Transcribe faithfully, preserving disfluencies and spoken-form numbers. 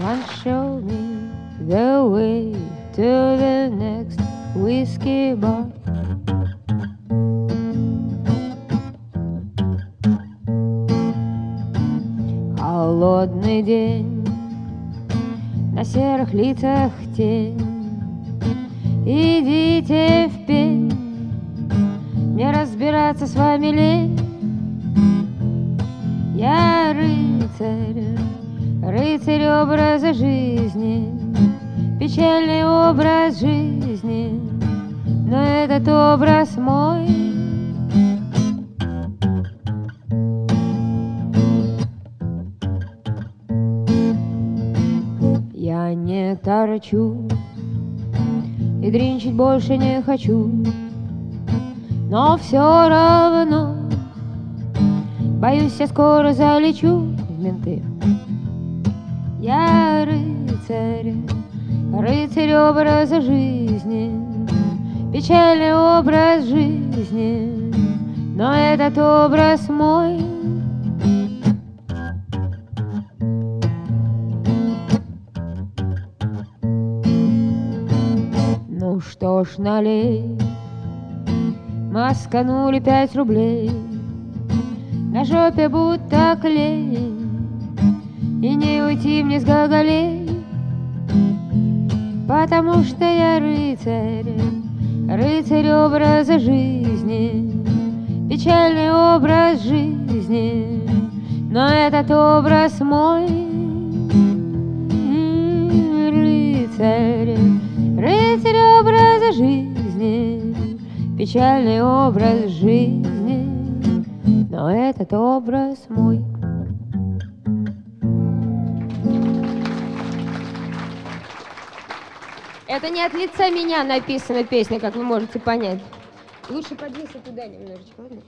One showed me the way to the next whiskey bar. Холодный день, на серых лицах тень. Идите в пень, мне разбираться с вами лень. Я рыцарь, рыцарь образа жизни, печальный образ жизни, но этот образ мой. Я не торчу и дринчить больше не хочу, но все равно боюсь, я скоро залечу в менты. Я рыцарь, рыцарь образа жизни, печальный образ жизни, но этот образ мой. Ну что ж, налей, масканули пять рублей, на жопе будто клей, и не уйти мне с гоголей, потому что я рыцарь, рыцарь образа жизни, печальный образ жизни, но этот образ мой. Рыцарь, рыцарь образа жизни, печальный образ жизни, но этот образ мой. Это не от лица меня написана песня, как вы можете понять. Лучше подвинься туда немножечко, ладно?